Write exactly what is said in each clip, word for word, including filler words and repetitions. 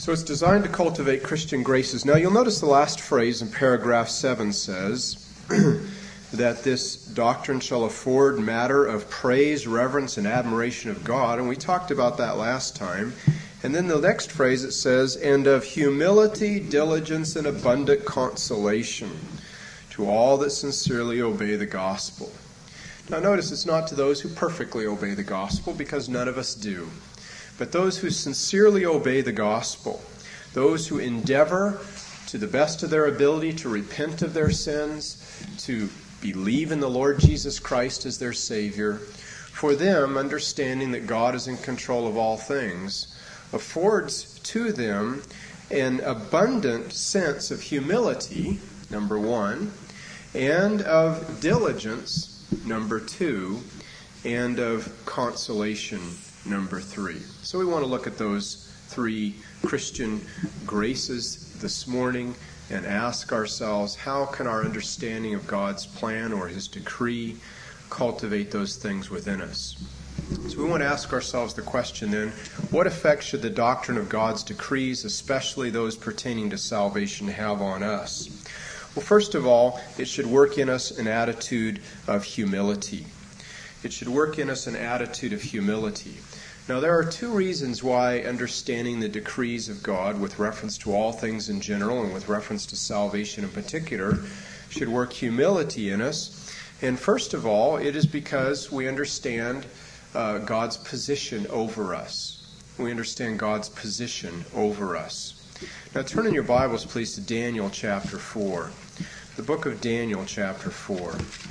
So it's designed to cultivate Christian graces. Now you'll notice the last phrase in paragraph seven says that this doctrine shall afford matter of praise, reverence, and admiration of God. And we talked about that last time. And then the next phrase it says, and of humility, diligence, and abundant consolation to all that sincerely obey the gospel. Now notice it's not to those who perfectly obey the gospel, because none of us do. But those who sincerely obey the gospel, those who endeavor to the best of their ability to repent of their sins, to believe in the Lord Jesus Christ as their Savior, for them, understanding that God is in control of all things, affords to them an abundant sense of humility, number one, and of diligence, number two, and of consolation, number three. So we want to look at those three Christian graces this morning and ask ourselves, how can our understanding of God's plan or His decree cultivate those things within us? So we want to ask ourselves the question then, what effect should the doctrine of God's decrees, especially those pertaining to salvation, have on us? Well, first of all, it should work in us an attitude of humility. It should work in us an attitude of humility. Now, there are two reasons why understanding the decrees of God with reference to all things in general and with reference to salvation in particular should work humility in us. And first of all, it is because we understand uh, God's position over us. We understand God's position over us. Now, turn in your Bibles, please, to Daniel chapter four. The book of Daniel chapter four.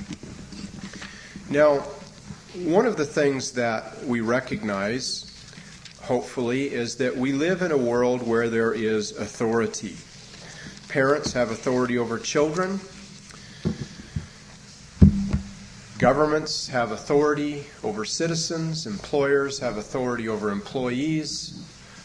Now, one of the things that we recognize, hopefully, is that we live in a world where there is authority. Parents have authority over children. Governments have authority over citizens. Employers have authority over employees.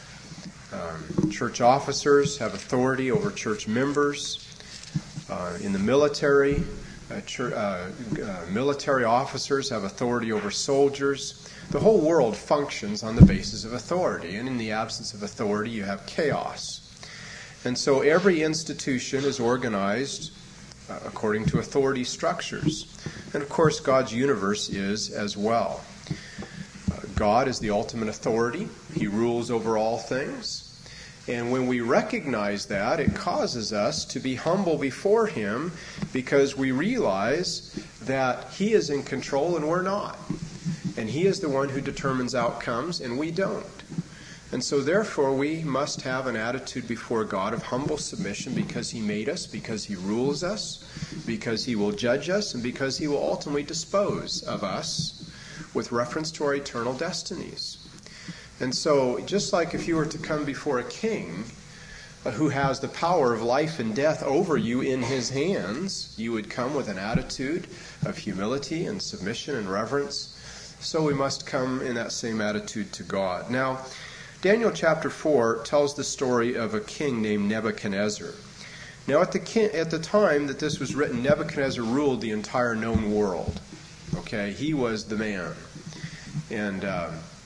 Um, church officers have authority over church members. Uh, in the military, Uh, church, uh, uh, military officers have authority over soldiers. The whole world functions on the basis of authority, and in the absence of authority, you have chaos. And so every institution is organized uh, according to authority structures. And of course, God's universe is as well. Uh, God is the ultimate authority. He rules over all things. And when we recognize that, it causes us to be humble before Him because we realize that He is in control and we're not. And He is the one who determines outcomes and we don't. And so therefore we must have an attitude before God of humble submission because He made us, because He rules us, because He will judge us, and because He will ultimately dispose of us with reference to our eternal destinies. And so, just like if you were to come before a king uh, who has the power of life and death over you in his hands, you would come with an attitude of humility and submission and reverence. So we must come in that same attitude to God. Now, Daniel chapter four tells the story of a king named Nebuchadnezzar. Now, at the king, at the time that this was written, Nebuchadnezzar ruled the entire known world. Okay, he was the man. And Uh,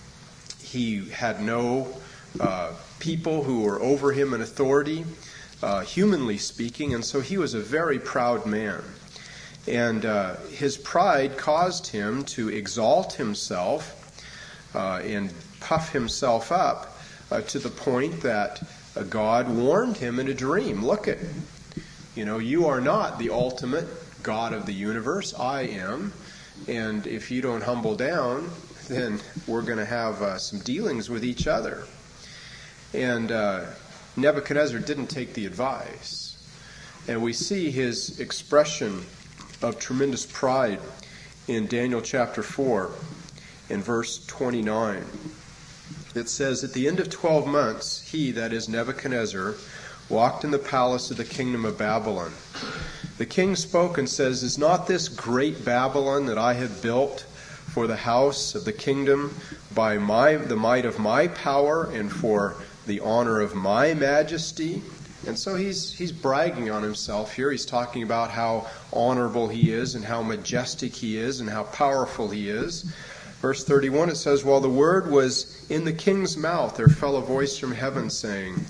He had no uh, people who were over him in authority, uh, humanly speaking, and so he was a very proud man. And uh, his pride caused him to exalt himself uh, and puff himself up uh, to the point that uh, God warned him in a dream, look at, you know, you are not the ultimate God of the universe, I am, and if you don't humble down, then we're going to have uh, some dealings with each other. And uh, Nebuchadnezzar didn't take the advice. And we see his expression of tremendous pride in Daniel chapter four, in verse twenty-nine. It says, at the end of twelve months, he, that is Nebuchadnezzar, walked in the palace of the kingdom of Babylon. The king spoke and says, is not this great Babylon that I have built for the house of the kingdom by my the might of my power and for the honor of my majesty? And so he's he's bragging on himself here. He's talking about how honorable he is and how majestic he is and how powerful he is. Verse thirty-one, it says, while the word was in the king's mouth, there fell a voice from heaven saying,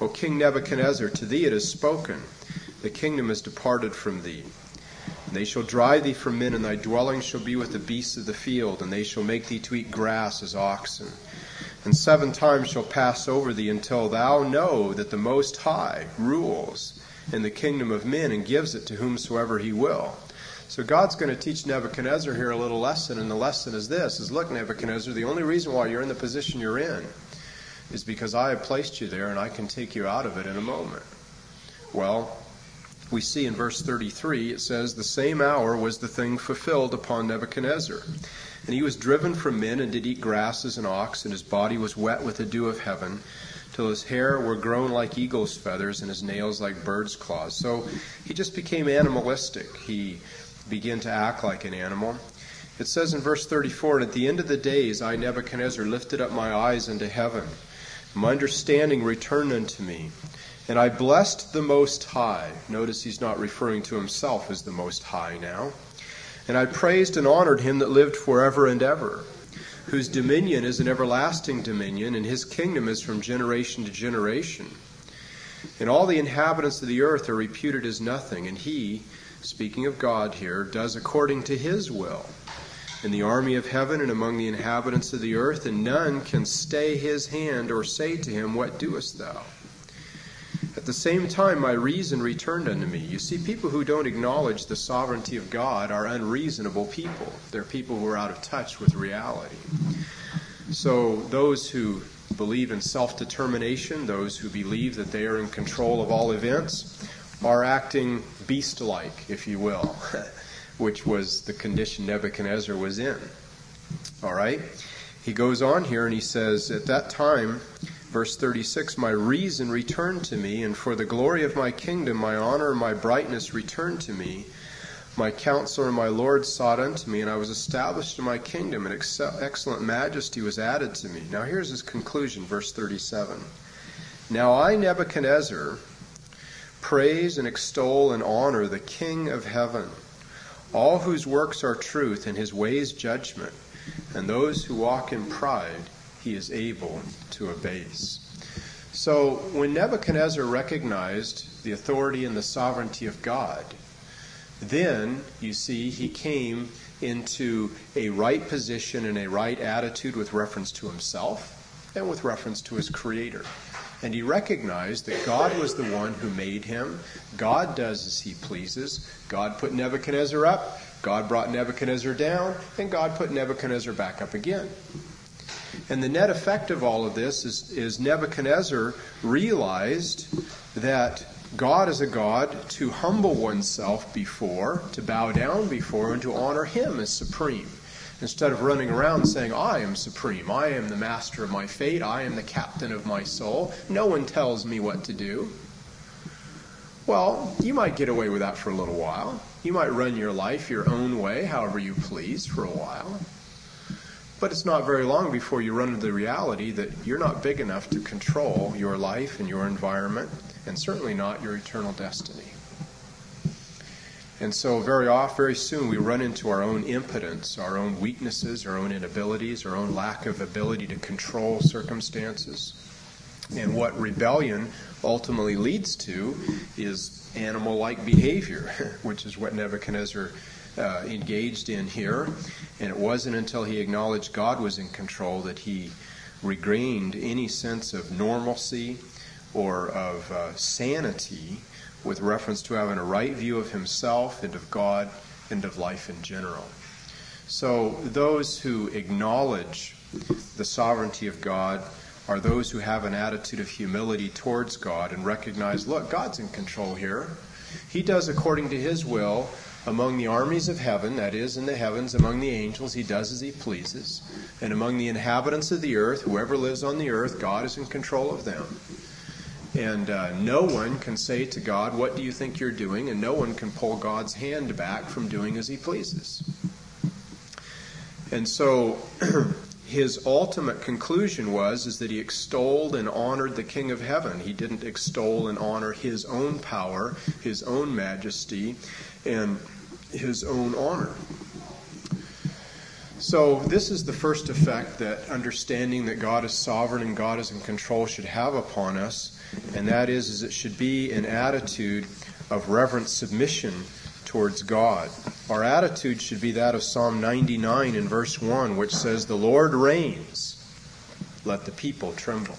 O King Nebuchadnezzar, to thee it is spoken, the kingdom is departed from thee. And they shall drive thee from men, and thy dwelling shall be with the beasts of the field, and they shall make thee to eat grass as oxen. And seven times shall pass over thee, until thou know that the Most High rules in the kingdom of men, and gives it to whomsoever he will. So God's going to teach Nebuchadnezzar here a little lesson, and the lesson is this, is look, Nebuchadnezzar, the only reason why you're in the position you're in is because I have placed you there, and I can take you out of it in a moment. Well, we see in verse thirty-three, it says, the same hour was the thing fulfilled upon Nebuchadnezzar. And he was driven from men, and did eat grass as an ox, and his body was wet with the dew of heaven, till his hair were grown like eagle's feathers, and his nails like bird's claws. So he just became animalistic. He began to act like an animal. It says in verse thirty-four, and at the end of the days I, Nebuchadnezzar, lifted up my eyes unto heaven. My understanding returned unto me, and I blessed the Most High. Notice he's not referring to himself as the Most High now. And I praised and honored him that lived forever and ever, whose dominion is an everlasting dominion, and his kingdom is from generation to generation. And all the inhabitants of the earth are reputed as nothing, and he, speaking of God here, does according to his will in the army of heaven and among the inhabitants of the earth, and none can stay his hand or say to him, what doest thou? At the same time my reason returned unto me. You see, people who don't acknowledge the sovereignty of God are unreasonable people. They're people who are out of touch with reality. So those who believe in self-determination, those who believe that they are in control of all events, are acting beast-like, if you will, which was the condition Nebuchadnezzar was in. All right? He goes on here and he says, at that time, verse thirty-six, my reason returned to me, and for the glory of my kingdom, my honor and my brightness returned to me. My counselor and my Lord sought unto me, and I was established in my kingdom, and ex- excellent majesty was added to me. Now here's his conclusion, verse thirty-seven. Now I, Nebuchadnezzar, praise and extol and honor the King of heaven, all whose works are truth and his ways judgment, and those who walk in pride he is able to abase. So when Nebuchadnezzar recognized the authority and the sovereignty of God, then, you see, he came into a right position and a right attitude with reference to himself and with reference to his Creator. And he recognized that God was the one who made him. God does as he pleases. God put Nebuchadnezzar up, God brought Nebuchadnezzar down, and God put Nebuchadnezzar back up again. And the net effect of all of this is, is Nebuchadnezzar realized that God is a God to humble oneself before, to bow down before, and to honor him as supreme. Instead of running around saying, I am supreme, I am the master of my fate, I am the captain of my soul, no one tells me what to do. Well, you might get away with that for a little while. You might run your life your own way, however you please, for a while. But it's not very long before you run into the reality that you're not big enough to control your life and your environment, and certainly not your eternal destiny. And so very often, very soon, we run into our own impotence, our own weaknesses, our own inabilities, our own lack of ability to control circumstances. And what rebellion ultimately leads to is animal-like behavior, which is what Nebuchadnezzar uh, engaged in here. And it wasn't until he acknowledged God was in control that he regained any sense of normalcy or of uh, sanity with reference to having a right view of himself and of God and of life in general. So those who acknowledge the sovereignty of God are those who have an attitude of humility towards God and recognize, look, God's in control here. He does according to his will among the armies of heaven, that is, in the heavens, among the angels, he does as he pleases. And among the inhabitants of the earth, whoever lives on the earth, God is in control of them. And uh, no one can say to God, what do you think you're doing? And no one can pull God's hand back from doing as he pleases. And so his ultimate conclusion was is that he extolled and honored the King of heaven. He didn't extol and honor his own power, his own majesty, and his own honor. So this is the first effect that understanding that God is sovereign and God is in control should have upon us, and that is, is it should be an attitude of reverent submission towards God. Our attitude should be that of Psalm ninety-nine in verse one, which says, "The Lord reigns, let the people tremble."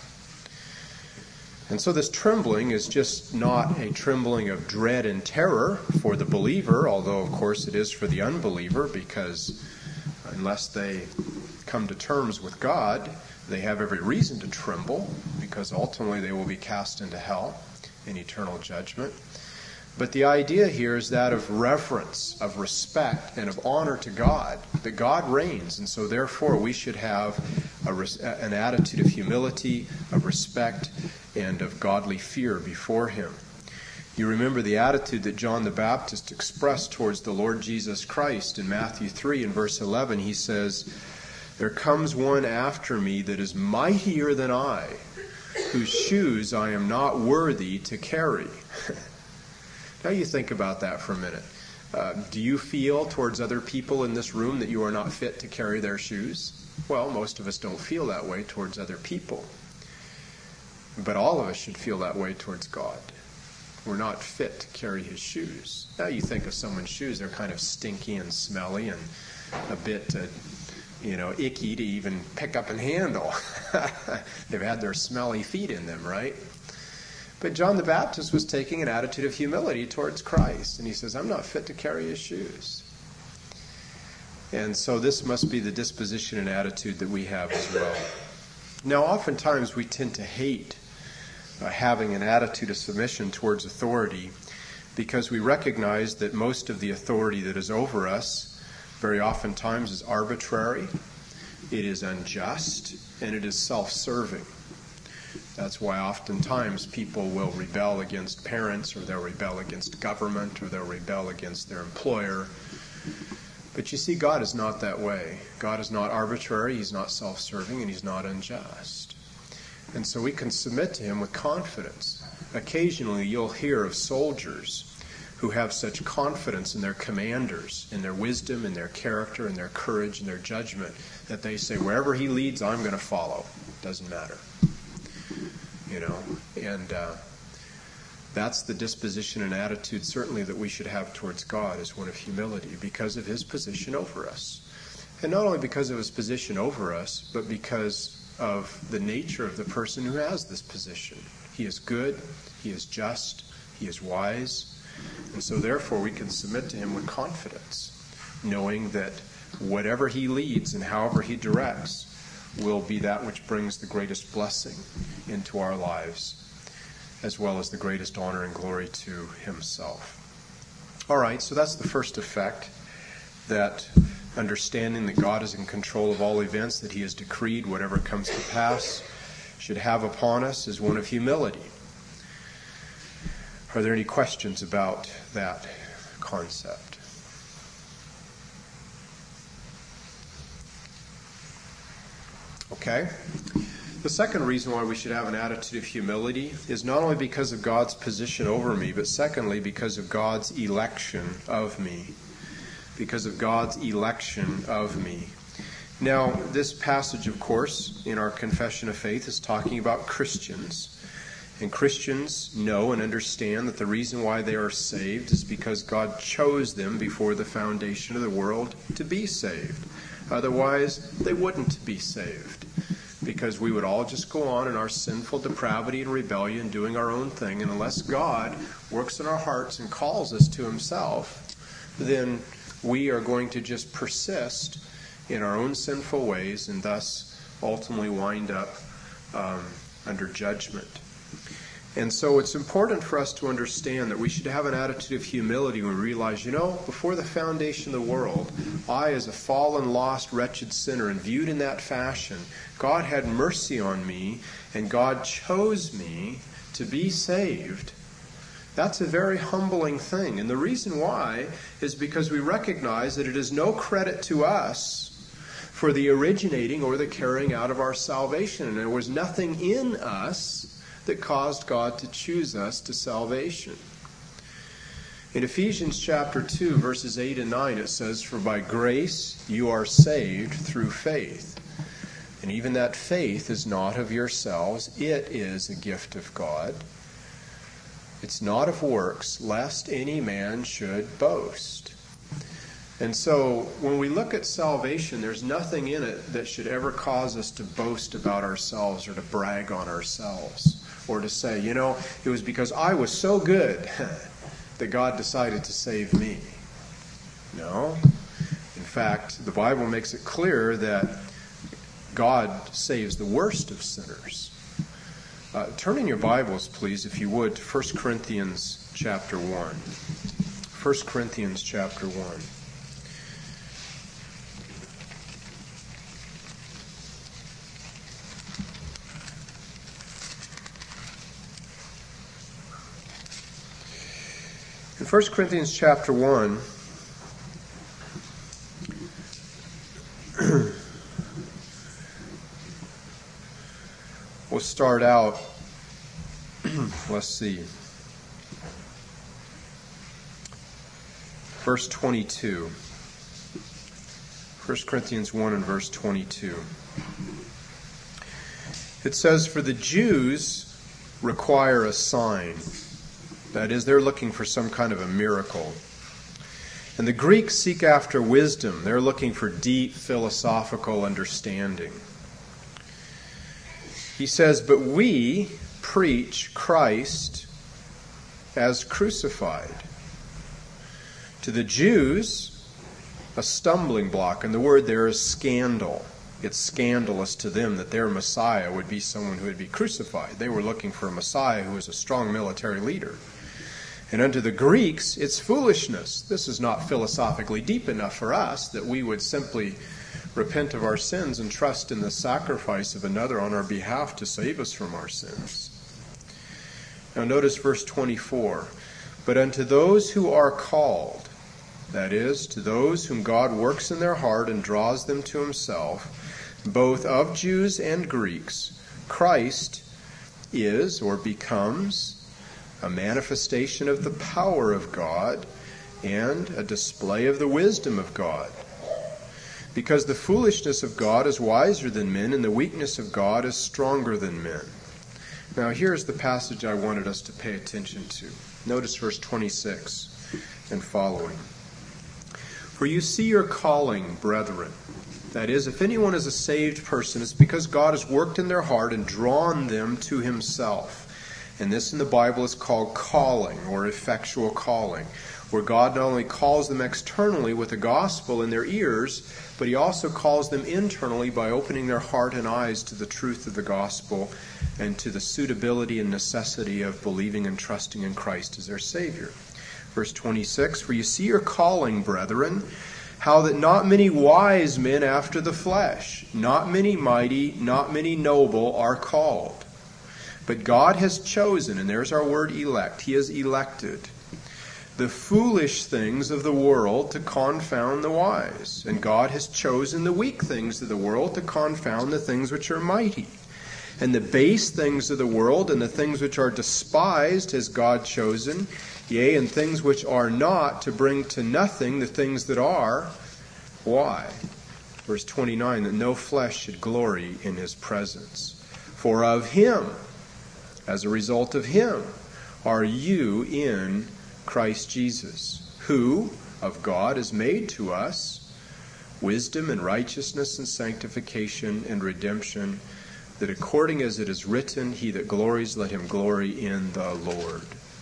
And so this trembling is just not a trembling of dread and terror for the believer, although of course it is for the unbeliever, because unless they come to terms with God, they have every reason to tremble, because ultimately they will be cast into hell in eternal judgment. But the idea here is that of reverence, of respect, and of honor to God, that God reigns, and so therefore we should have a, an attitude of humility, of respect, and of godly fear before Him. You remember the attitude that John the Baptist expressed towards the Lord Jesus Christ in Matthew three in verse eleven. He says, "There comes one after me that is mightier than I, whose shoes I am not worthy to carry." Now you think about that for a minute. Uh, do you feel towards other people in this room that you are not fit to carry their shoes? Well, most of us don't feel that way towards other people. But all of us should feel that way towards God. We're not fit to carry His shoes. Now you think of someone's shoes, they're kind of stinky and smelly and a bit, uh, you know, icky to even pick up and handle. They've had their smelly feet in them, right? But John the Baptist was taking an attitude of humility towards Christ. And he says, "I'm not fit to carry His shoes." And so this must be the disposition and attitude that we have as well. Now, oftentimes we tend to hate uh, having an attitude of submission towards authority, because we recognize that most of the authority that is over us very oftentimes is arbitrary, it is unjust, and it is self-serving. That's why oftentimes people will rebel against parents, or they'll rebel against government, or they'll rebel against their employer. But you see, God is not that way. God is not arbitrary, He's not self-serving, and He's not unjust. And so we can submit to Him with confidence. Occasionally you'll hear of soldiers who have such confidence in their commanders, in their wisdom, in their character, in their courage, in their judgment, that they say, wherever he leads, I'm going to follow. Doesn't matter. You know, and uh, that's the disposition and attitude certainly that we should have towards God, is one of humility, because of His position over us. And not only because of His position over us, but because of the nature of the person who has this position. He is good, He is just, He is wise, and so therefore we can submit to Him with confidence, knowing that whatever He leads and however He directs will be that which brings the greatest blessing into our lives, as well as the greatest honor and glory to Himself. All right, so that's the first effect, that understanding that God is in control of all events, that He has decreed whatever comes to pass, should have upon us, is one of humility. Are there any questions about that concept? Okay. The second reason why we should have an attitude of humility is not only because of God's position over me, but secondly because of God's election of me. Because of God's election of me. Now, this passage, of course, in our confession of faith is talking about Christians. And Christians know and understand that the reason why they are saved is because God chose them before the foundation of the world to be saved. Otherwise, they wouldn't be saved, because we would all just go on in our sinful depravity and rebellion, doing our own thing. And unless God works in our hearts and calls us to Himself, then we are going to just persist in our own sinful ways and thus ultimately wind up um, under judgment. And so it's important for us to understand that we should have an attitude of humility when we realize, you know, before the foundation of the world, I, as a fallen, lost, wretched sinner, and viewed in that fashion, God had mercy on me, and God chose me to be saved. That's a very humbling thing. And the reason why is because we recognize that it is no credit to us for the originating or the carrying out of our salvation. And there was nothing in us that caused God to choose us to salvation. In Ephesians chapter two, verses eight and nine, it says, "For by grace you are saved through faith. And even that faith is not of yourselves, it is a gift of God. It's not of works, lest any man should boast." And so when we look at salvation, there's nothing in it that should ever cause us to boast about ourselves or to brag on ourselves or to say, you know, it was because I was so good that God decided to save me. No. In fact, the Bible makes it clear that God saves the worst of sinners. Uh, turn in your Bibles, please, if you would, to First Corinthians chapter one. First Corinthians chapter one. In First Corinthians chapter one, we'll start out, let's see, verse twenty-two. First Corinthians one and verse twenty-two. It says, "For the Jews require a sign." That is, they're looking for some kind of a miracle. "And the Greeks seek after wisdom." They're looking for deep philosophical understanding. He says, "But we preach Christ as crucified. To the Jews, a stumbling block." And the word there is scandal. It's scandalous to them that their Messiah would be someone who would be crucified. They were looking for a Messiah who was a strong military leader. "And unto the Greeks, it's foolishness." This is not philosophically deep enough for us that we would simply repent of our sins and trust in the sacrifice of another on our behalf to save us from our sins. Now notice verse twenty-four. "But unto those who are called," that is, to those whom God works in their heart and draws them to himself, "both of Jews and Greeks, Christ is," or becomes, "a manifestation of the power of God and a display of the wisdom of God. Because the foolishness of God is wiser than men, and the weakness of God is stronger than men." Now here's the passage I wanted us to pay attention to. Notice verse twenty-six and following. "For you see your calling, brethren." That is, if anyone is a saved person, it's because God has worked in their heart and drawn them to himself. And this in the Bible is called calling, or effectual calling, where God not only calls them externally with the gospel in their ears, but he also calls them internally by opening their heart and eyes to the truth of the gospel and to the suitability and necessity of believing and trusting in Christ as their Savior. Verse twenty-six, "For you see your calling, brethren, how that not many wise men after the flesh, not many mighty, not many noble are called. But God has chosen," and there's our word elect, he has elected, "the foolish things of the world to confound the wise. And God has chosen the weak things of the world to confound the things which are mighty. And the base things of the world and the things which are despised has God chosen, yea, and things which are not, to bring to nothing the things that are." Why? Verse twenty-nine, "that no flesh should glory in his presence. For of him," as a result of him, "are you in Christ Jesus, who of God is made to us wisdom and righteousness and sanctification and redemption, that according as it is written, he that glories, let him glory in the Lord."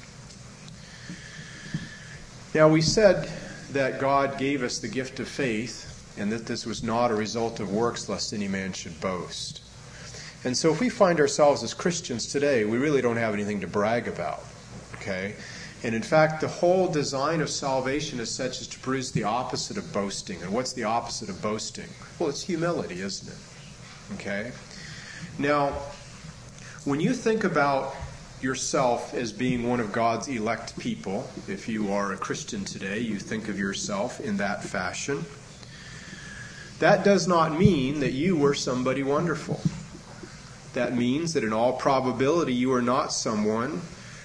Now we said that God gave us the gift of faith and that this was not a result of works, lest any man should boast. And so if we find ourselves as Christians today, we really don't have anything to brag about. Okay? And in fact, the whole design of salvation is such as to produce the opposite of boasting. And what's the opposite of boasting? Well, it's humility, isn't it? Okay? Now, when you think about yourself as being one of God's elect people, if you are a Christian today, you think of yourself in that fashion, that does not mean that you were somebody wonderful. That means that in all probability you are not someone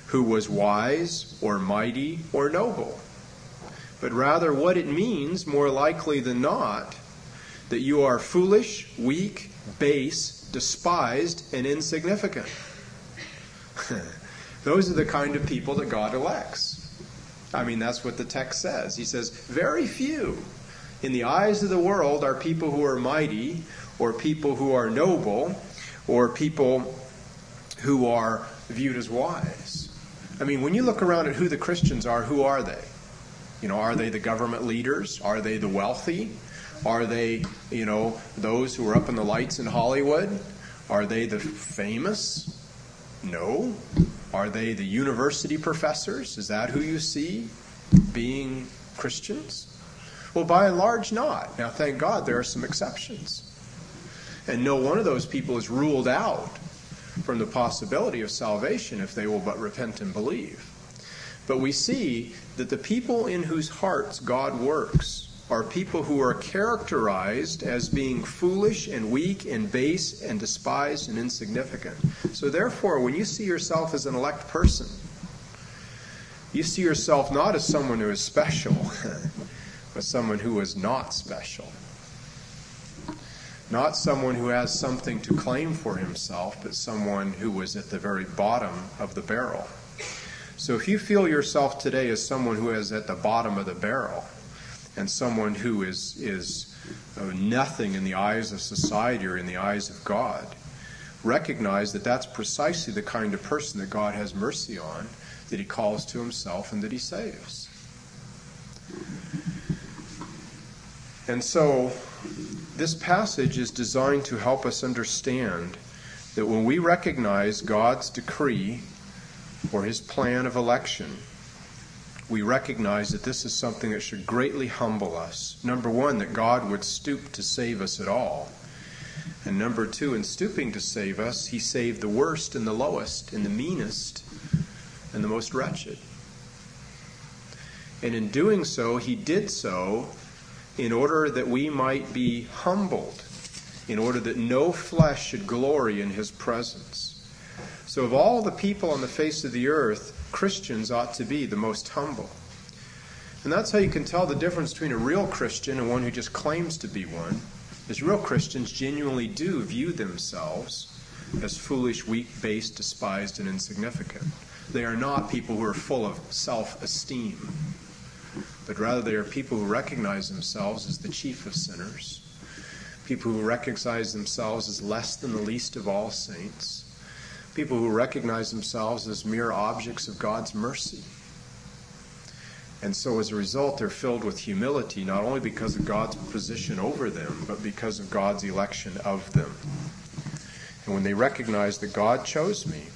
who was wise or mighty or noble, but rather what it means, more likely than not, that you are foolish, weak, base, despised, and insignificant. Those are the kind of people that God elects. I mean, that's what the text says. He says, very few in the eyes of the world are people who are mighty, or people who are noble, or people who are viewed as wise. I mean, when you look around at who the Christians are, who are they? You know, are they the government leaders? Are they the wealthy? Are they, you know, those who are up in the lights in Hollywood? Are they the famous? No. Are they the university professors? Is that who you see being Christians? Well, by and large, not. Now, thank God there are some exceptions. And no one of those people is ruled out from the possibility of salvation if they will but repent and believe. But we see that the people in whose hearts God works are people who are characterized as being foolish and weak and base and despised and insignificant. So therefore, when you see yourself as an elect person, you see yourself not as someone who is special, but someone who is not special. Not someone who has something to claim for himself, but someone who was at the very bottom of the barrel. So if you feel yourself today as someone who is at the bottom of the barrel, and someone who is is uh, nothing in the eyes of society or in the eyes of God, recognize that that's precisely the kind of person that God has mercy on, that he calls to himself and that he saves. And so this passage is designed to help us understand that when we recognize God's decree or his plan of election, we recognize that this is something that should greatly humble us. Number one, that God would stoop to save us at all. And number two, in stooping to save us, he saved the worst and the lowest and the meanest and the most wretched. And in doing so, he did so in order that we might be humbled, in order that no flesh should glory in his presence. So of all the people on the face of the earth, Christians ought to be the most humble. And that's how you can tell the difference between a real Christian and one who just claims to be one. Because real Christians genuinely do view themselves as foolish, weak, base, despised, and insignificant. They are not people who are full of self-esteem, but rather they are people who recognize themselves as the chief of sinners, people who recognize themselves as less than the least of all saints, people who recognize themselves as mere objects of God's mercy. And so as a result, they're filled with humility, not only because of God's position over them, but because of God's election of them. And when they recognize that God chose me,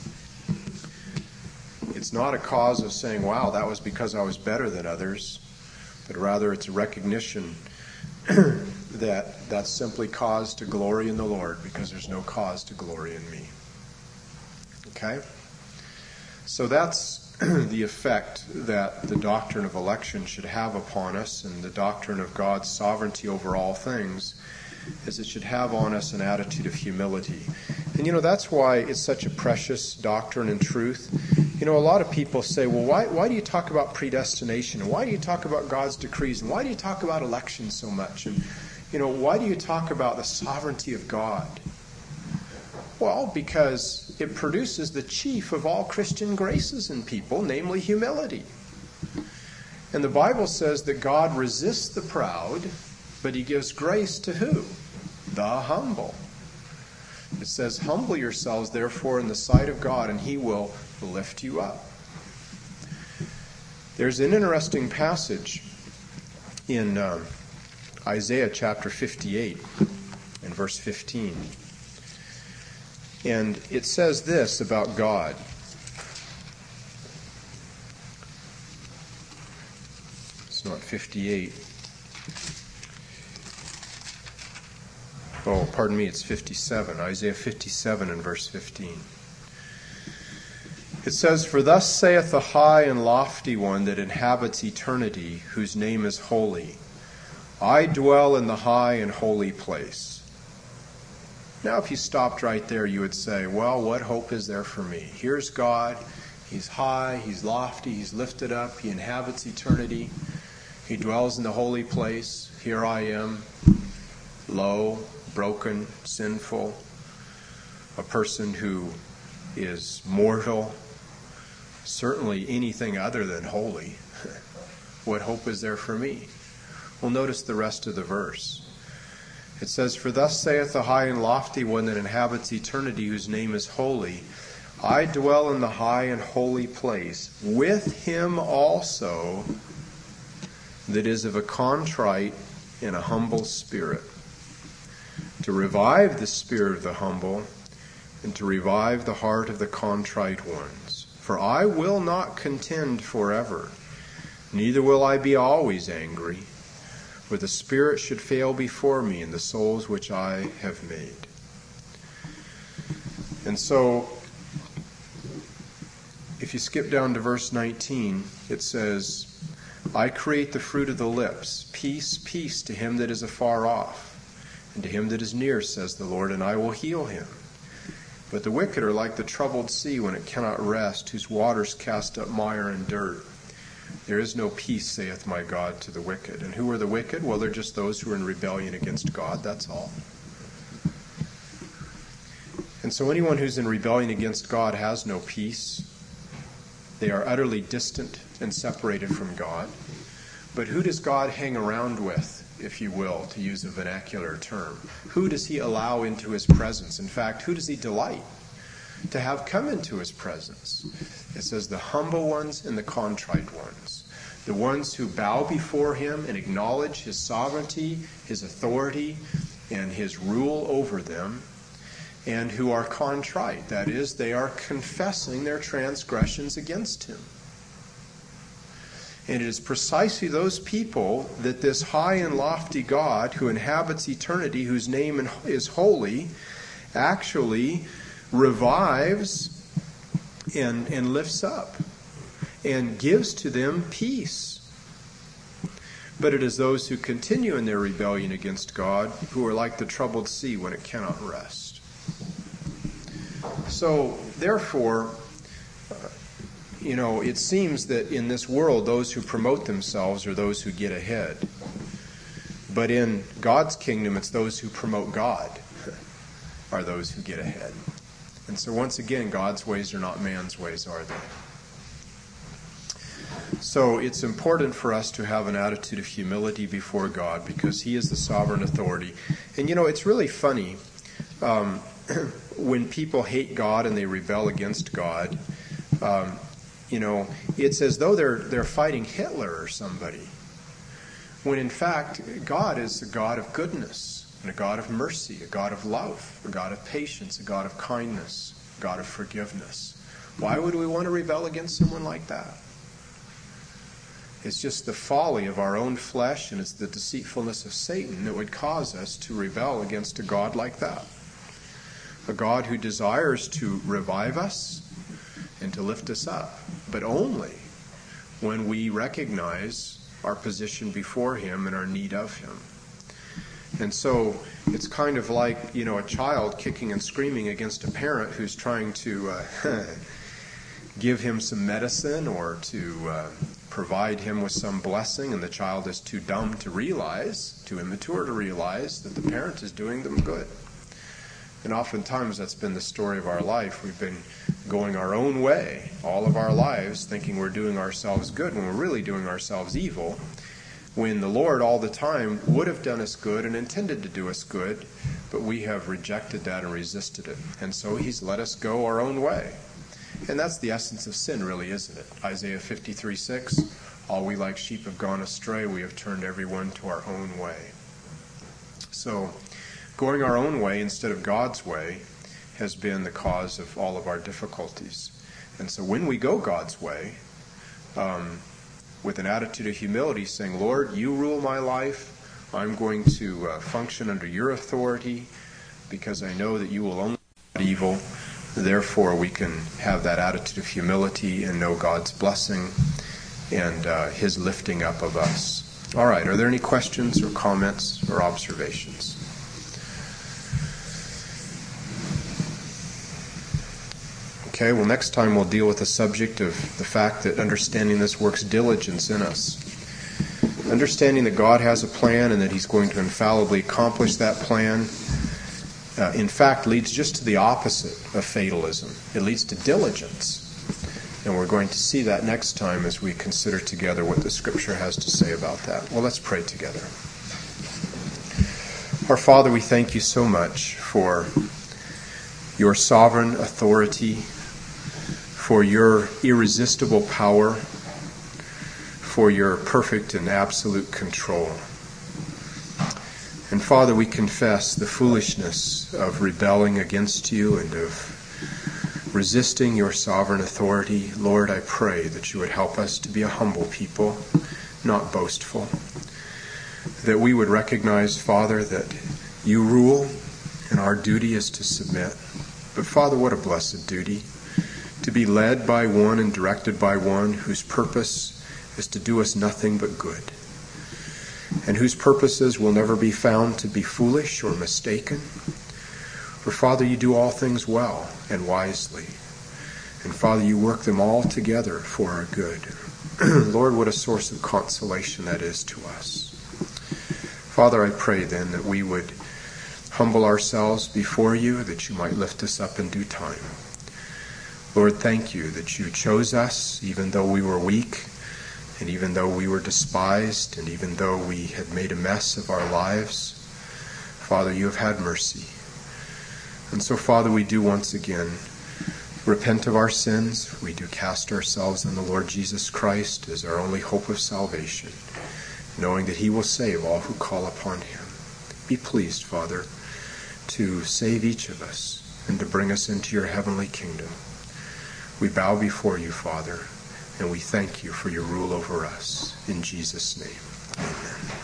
it's not a cause of saying, wow, that was because I was better than others, but rather it's a recognition that that's simply cause to glory in the Lord, because there's no cause to glory in me. Okay? So that's the effect that the doctrine of election should have upon us, and the doctrine of God's sovereignty over all things, is it should have on us an attitude of humility. And you know, that's why it's such a precious doctrine and truth. You know, a lot of people say, well, why, why do you talk about predestination? And why do you talk about God's decrees? And why do you talk about election so much? And, you know, why do you talk about the sovereignty of God? Well, because it produces the chief of all Christian graces in people, namely humility. And the Bible says that God resists the proud, but he gives grace to who? The humble. It says, humble yourselves, therefore, in the sight of God, and he will lift you up. There's an interesting passage in um, Isaiah chapter fifty-eight and verse fifteen. And it says this about God. It's not fifty-eight. Oh, pardon me, it's fifty-seven. Isaiah fifty-seven and verse fifteen. It says, "For thus saith the high and lofty one that inhabits eternity, whose name is holy. I dwell in the high and holy place." Now, if you stopped right there, you would say, well, what hope is there for me? Here's God. He's high, he's lofty, he's lifted up, he inhabits eternity. He dwells in the holy place. Here I am, low, broken, sinful, a person who is mortal, certainly anything other than holy. What hope is there for me? Well, notice the rest of the verse. It says, "For thus saith the high and lofty one that inhabits eternity, whose name is holy, I dwell in the high and holy place, with him also that is of a contrite and a humble spirit, to revive the spirit of the humble, and to revive the heart of the contrite ones. For I will not contend forever, neither will I be always angry, for the spirit should fail before me in the souls which I have made." And so, if you skip down to verse nineteen, it says, "I create the fruit of the lips. Peace, peace to him that is afar off, and to him that is near, says the Lord, and I will heal him. But the wicked are like the troubled sea when it cannot rest, whose waters cast up mire and dirt. There is no peace, saith my God, to the wicked." And who are the wicked? Well, they're just those who are in rebellion against God, that's all. And so anyone who's in rebellion against God has no peace. They are utterly distant and separated from God. But who does God hang around with, if you will, to use a vernacular term? Who does he allow into his presence? In fact, who does he delight to have come into his presence? It says the humble ones and the contrite ones. The ones who bow before him and acknowledge his sovereignty, his authority, and his rule over them, and who are contrite. That is, they are confessing their transgressions against him. And it is precisely those people that this high and lofty God who inhabits eternity, whose name is holy, actually revives and, and lifts up and gives to them peace. But it is those who continue in their rebellion against God who are like the troubled sea when it cannot rest. So, therefore, you know, it seems that in this world, those who promote themselves are those who get ahead. But in God's kingdom, it's those who promote God are those who get ahead. And so once again, God's ways are not man's ways, are they? So it's important for us to have an attitude of humility before God because he is the sovereign authority. And you know, it's really funny. Um, when people hate God and they rebel against God, um, you know, it's as though they're they're fighting Hitler or somebody. When in fact, God is a God of goodness, and a God of mercy, a God of love, a God of patience, a God of kindness, a God of forgiveness. Why would we want to rebel against someone like that? It's just the folly of our own flesh, and it's the deceitfulness of Satan that would cause us to rebel against a God like that. A God who desires to revive us and to lift us up, but only when we recognize our position before him and our need of him. And so it's kind of like, you know, a child kicking and screaming against a parent who's trying to uh, give him some medicine or to uh, provide him with some blessing, and the child is too dumb to realize, too immature to realize that the parent is doing them good. And oftentimes that's been the story of our life. We've been going our own way all of our lives, thinking we're doing ourselves good when we're really doing ourselves evil, when the Lord all the time would have done us good and intended to do us good, but we have rejected that and resisted it. And so he's let us go our own way. And that's the essence of sin, really, isn't it? Isaiah fifty-three six, all we like sheep have gone astray, we have turned everyone to our own way. So going our own way instead of God's way has been the cause of all of our difficulties. And so when we go God's way, um, with an attitude of humility, saying, Lord, you rule my life, I'm going to uh, function under your authority because I know that you will only do evil. Therefore, we can have that attitude of humility and know God's blessing and uh, his lifting up of us. All right, are there any questions or comments or observations? Okay, well, next time we'll deal with the subject of the fact that understanding this works diligence in us. Understanding that God has a plan and that He's going to infallibly accomplish that plan, uh, in fact, leads just to the opposite of fatalism. It leads to diligence. And we're going to see that next time as we consider together what the Scripture has to say about that. Well, let's pray together. Our Father, we thank you so much for your sovereign authority, for your irresistible power, for your perfect and absolute control. And Father, we confess the foolishness of rebelling against you and of resisting your sovereign authority. Lord, I pray that you would help us to be a humble people, not boastful. That we would recognize, Father, that you rule and our duty is to submit. But Father, what a blessed duty, to be led by one and directed by one whose purpose is to do us nothing but good, and whose purposes will never be found to be foolish or mistaken. For Father, you do all things well and wisely, and Father, you work them all together for our good. Lord, what a source of consolation that is to us. Father, I pray then that we would humble ourselves before you, that you might lift us up in due time. Lord, thank you that you chose us even though we were weak, and even though we were despised, and even though we had made a mess of our lives. Father, you have had mercy. And so, Father, we do once again repent of our sins. We do cast ourselves on the Lord Jesus Christ as our only hope of salvation, knowing that he will save all who call upon him. Be pleased, Father, to save each of us and to bring us into your heavenly kingdom. We bow before you, Father, and we thank you for your rule over us. In Jesus' name, amen.